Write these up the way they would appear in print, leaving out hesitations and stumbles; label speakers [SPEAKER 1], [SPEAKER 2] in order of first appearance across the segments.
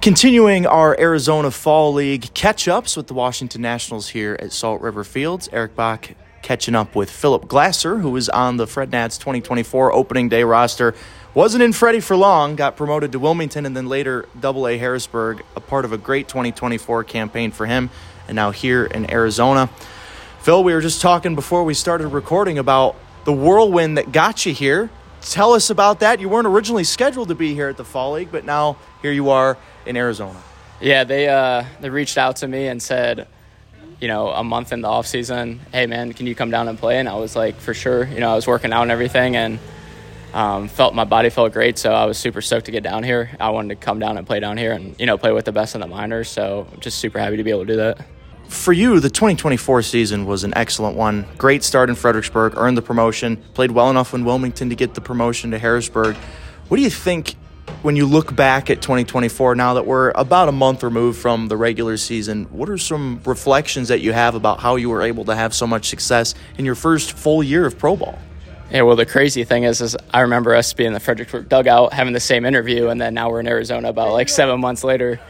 [SPEAKER 1] Continuing our Arizona Fall League catch-ups with the Washington Nationals here at Salt River Fields. Eric Bach catching up with Philip Glasser, who was on the Fred Nats 2024 opening day roster. Wasn't in Freddie for long, got promoted to Wilmington and then later AA Harrisburg, a part of a great 2024 campaign for him, and now here in Arizona. Phil, we were just talking before we started recording about the whirlwind that got you here. Tell us about that. You weren't originally scheduled to be here at the Fall League, but now here you are in Arizona.
[SPEAKER 2] Yeah, they reached out to me and said, a month in the off season, hey man, can you come down and play? And I was like, for sure. I was working out and everything, and my body felt great, so I was super stoked to get down here. I wanted to come down and play down here and play with the best in the minors. So I'm just super happy to be able to do that.
[SPEAKER 1] For you, the 2024 season was an excellent one. Great start in Fredericksburg, earned the promotion, played well enough in Wilmington to get the promotion to Harrisburg. What do you think when you look back at 2024, now that we're about a month removed from the regular season? What are some reflections that you have about how you were able to have so much success in your first full year of pro ball?
[SPEAKER 2] Yeah, well, the crazy thing is I remember us being in the Fredericksburg dugout having the same interview, and then now we're in Arizona about 7 months later.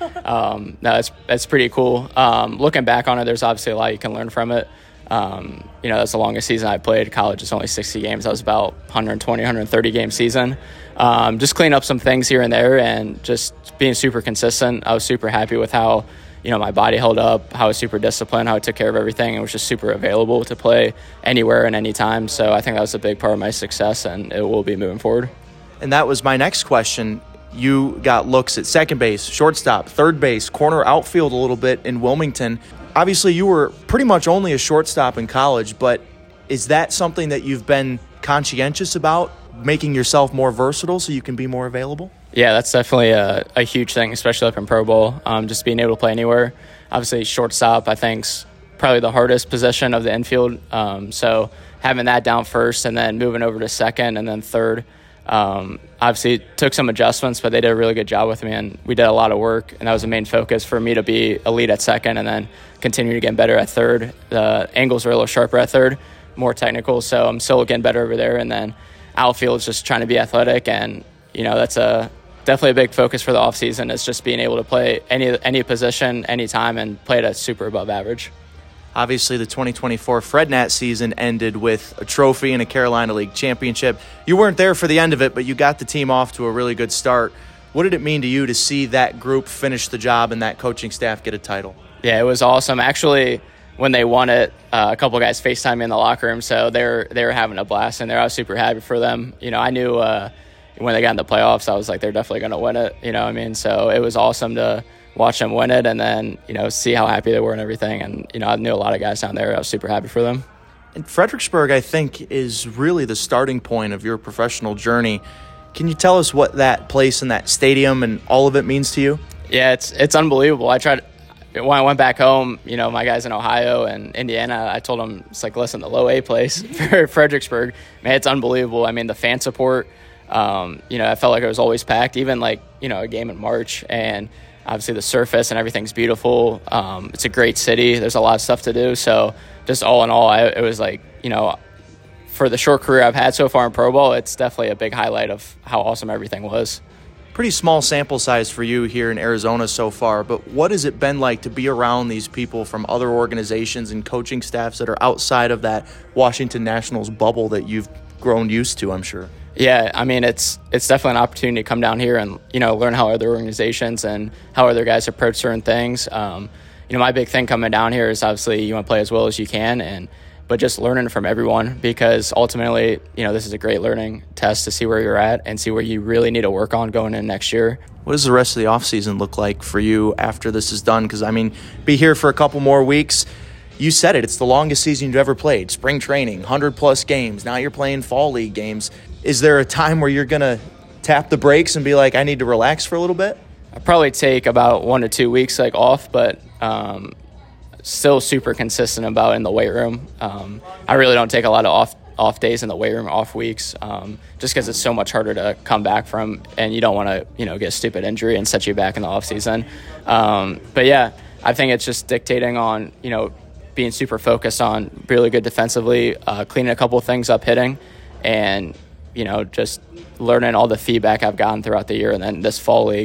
[SPEAKER 2] That's pretty cool. Looking back on it, there's obviously a lot you can learn from it. That's the longest season I played. College is only 60 games. That was about 120, 130 game season. Just clean up some things here and there and just being super consistent. I was super happy with how my body held up, how I was super disciplined, how I took care of everything, and was just super available to play anywhere and anytime. So I think that was a big part of my success, and it will be moving forward.
[SPEAKER 1] And that was my next question. You got looks at second base, shortstop, third base, corner, outfield a little bit in Wilmington. Obviously, you were pretty much only a shortstop in college, but is that something that you've been conscientious about, making yourself more versatile so you can be more available?
[SPEAKER 2] Yeah, that's definitely a huge thing, especially up in pro ball, just being able to play anywhere. Obviously, shortstop, I think, is probably the hardest position of the infield. So having that down first and then moving over to second and then third, obviously it took some adjustments, but they did a really good job with me, and we did a lot of work, and that was the main focus for me to be elite at second and then continue to get better at third. The angles are a little sharper at third, more technical, so I'm still getting better over there. And then outfield is just trying to be athletic, and that's definitely a big focus for the offseason, is just being able to play any position, anytime, and play at a super above average.
[SPEAKER 1] Obviously, the 2024 Fred Nat season ended with a trophy and a Carolina League championship. You weren't there for the end of it, but you got the team off to a really good start. What did it mean to you to see that group finish the job and that coaching staff get a title?
[SPEAKER 2] Yeah, it was awesome. Actually, when they won it, a couple of guys FaceTimed me in the locker room, so they were having a blast in there. I was super happy for them. I knew when they got in the playoffs, I was like, they're definitely going to win it. So it was awesome to watch them win it and then, see how happy they were and everything. And, I knew a lot of guys down there. I was super happy for them.
[SPEAKER 1] And Fredericksburg, I think, is really the starting point of your professional journey. Can you tell us what that place and that stadium and all of it means to you?
[SPEAKER 2] Yeah, it's unbelievable. When I went back home, my guys in Ohio and Indiana, I told them, it's like, listen, the low A place for Fredericksburg, man, it's unbelievable. I mean, the fan support, I felt like it was always packed, even a game in March, and obviously the surface and everything's beautiful. It's a great city. There's a lot of stuff to do. So just all in all, it was like, for the short career I've had so far in pro ball, it's definitely a big highlight of how awesome everything was.
[SPEAKER 1] Pretty small sample size for you here in Arizona so far, but what has it been like to be around these people from other organizations and coaching staffs that are outside of that Washington Nationals bubble that you've grown used to, I'm sure?
[SPEAKER 2] Yeah, I mean, it's definitely an opportunity to come down here and, learn how other organizations and how other guys approach certain things. My big thing coming down here is obviously you want to play as well as you can, but just learning from everyone, because ultimately, this is a great learning test to see where you're at and see where you really need to work on going in next year.
[SPEAKER 1] What does the rest of the offseason look like for you after this is done? Because, be here for a couple more weeks. You said it. It's the longest season you've ever played. Spring training, 100-plus games. Now you're playing fall league games. Is there a time where you're going to tap the brakes and be like, I need to relax for a little bit?
[SPEAKER 2] I'll probably take about 1 to 2 weeks off, but still super consistent about in the weight room. I really don't take a lot of off days in the weight room, off weeks, just because it's so much harder to come back from, and you don't want to, get a stupid injury and set you back in the off season. But yeah, I think it's just dictating on, being super focused on really good defensively, cleaning a couple of things up, hitting, and, just learning all the feedback I've gotten throughout the year. And then this fall league,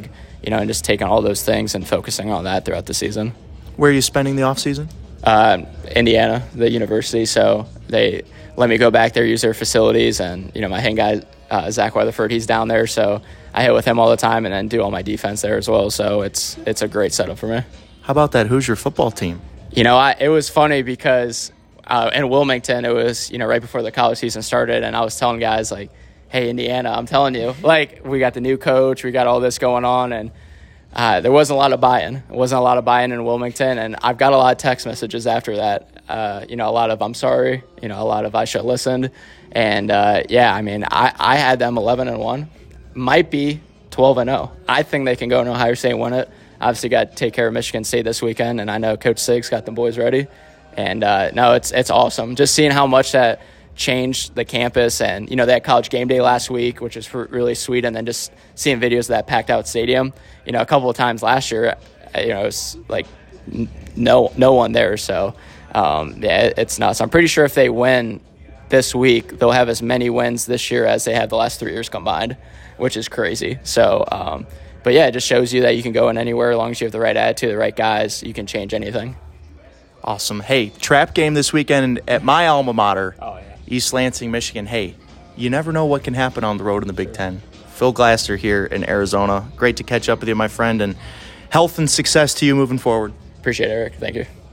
[SPEAKER 2] and just taking all those things and focusing on that throughout the season.
[SPEAKER 1] Where are you spending the off season?
[SPEAKER 2] Indiana, the university. So they let me go back there, use their facilities, and my hand guy Zach Weatherford, he's down there, so I hit with him all the time, and then do all my defense there as well. So it's a great setup for me.
[SPEAKER 1] How about that Hoosier football team?
[SPEAKER 2] It was funny because in Wilmington, it was right before the college season started, and I was telling guys like, "Hey, Indiana, I'm telling you, like we got the new coach, we got all this going on," and there wasn't a lot of buy-in. It wasn't a lot of buy-in in Wilmington, and I've got a lot of text messages after that. A lot of "I'm sorry," a lot of "I should have listened," and I had them 11-1, might be 12-0. I think they can go in Ohio State and win it. Obviously, got to take care of Michigan State this weekend, and I know Coach Sig's got the boys ready. And no, it's awesome just seeing how much that changed the campus, and they had college game day last week, which is really sweet, and then just seeing videos of that packed out stadium a couple of times last year, it was like no one there. So it's nuts. I'm pretty sure if they win this week, they'll have as many wins this year as they had the last 3 years combined, which is crazy. So but yeah, it just shows you that you can go in anywhere as long as you have the right attitude, the right guys, you can change anything.
[SPEAKER 1] Awesome. Hey, trap game this weekend at my alma mater.
[SPEAKER 2] Oh, yeah.
[SPEAKER 1] East Lansing, Michigan. Hey, you never know what can happen on the road in the Big Ten. Phil Glasser here in Arizona. Great to catch up with you, my friend, and health and success to you moving forward.
[SPEAKER 2] Appreciate it, Eric. Thank you.